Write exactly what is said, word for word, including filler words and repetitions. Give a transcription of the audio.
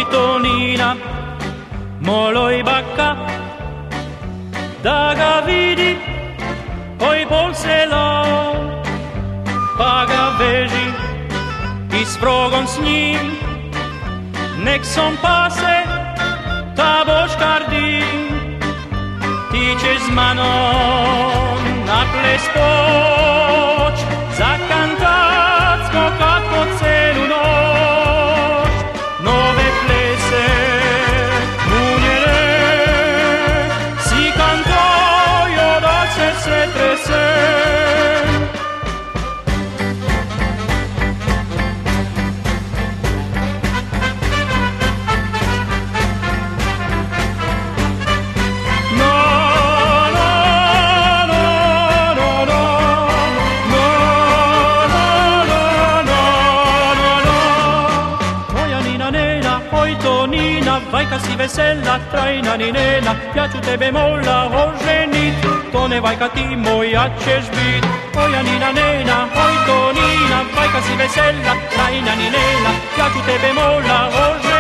Tonina, moloj baka, da ga vidi, oj pol sela, pa ga veži i s progom s njim, nek som pase, ta boškardi, ti ćeš s manom na ples poć, za kantat skokat po celu noć, nove plese munjere, si kantojo da će se trese. Vajka si vesela, trajna ni nena, ja ću tebe mola oženit, to ne vajka ti moja ćeš bit. Oja nina nena, oj to nina, vajka si vesela, trajna ni nena, ja ću tebe mola oženit.